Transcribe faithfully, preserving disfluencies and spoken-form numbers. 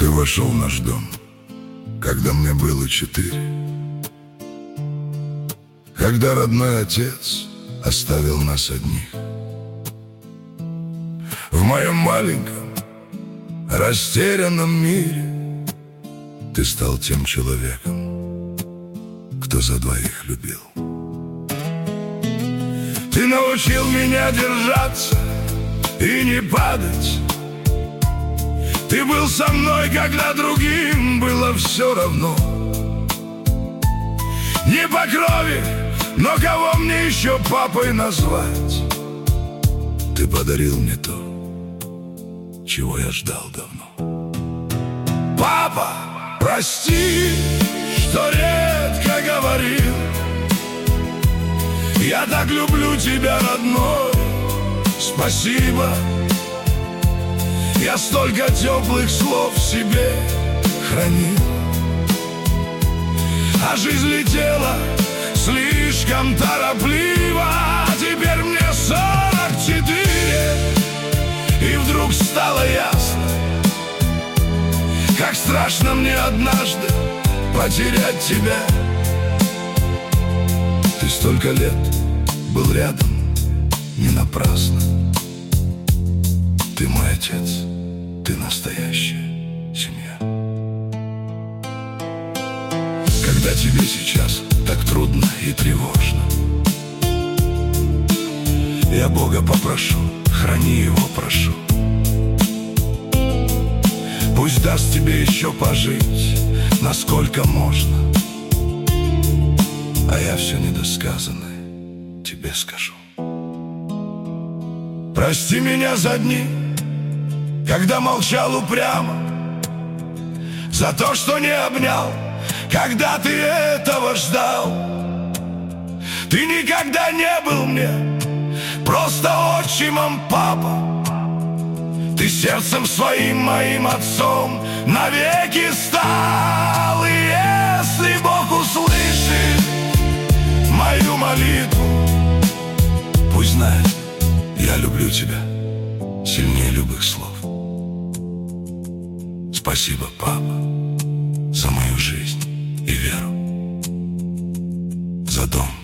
Ты вошел в наш дом, когда мне было четыре, когда родной отец оставил нас одних. В моем маленьком, растерянном мире ты стал тем человеком, кто за двоих любил. Ты научил меня держаться и не падать. Ты был со мной, когда другим было все равно. Не по крови, но кого мне еще папой назвать? Ты подарил мне то, чего я ждал давно. Папа, прости, что редко говорил. Я так люблю тебя, родной, спасибо. Я столько теплых слов в себе хранил, а жизнь летела слишком торопливо. Теперь мне сорок четыре, и вдруг стало ясно, как страшно мне однажды потерять тебя. Ты столько лет был рядом, не напрасно. Ты мой отец, ты настоящая семья. Когда тебе сейчас так трудно и тревожно, я Бога попрошу, храни его, прошу. Пусть даст тебе еще пожить, насколько можно, а я все недосказанное тебе скажу. Прости меня за дни, когда молчал упрямо, за то, что не обнял, когда ты этого ждал. Ты никогда не был мне просто отчимом, папа. Ты сердцем своим моим отцом навеки стал. И если Бог услышит мою молитву, пусть знает, я люблю тебя сильнее любых слов. Спасибо, папа, за мою жизнь и веру, за дом,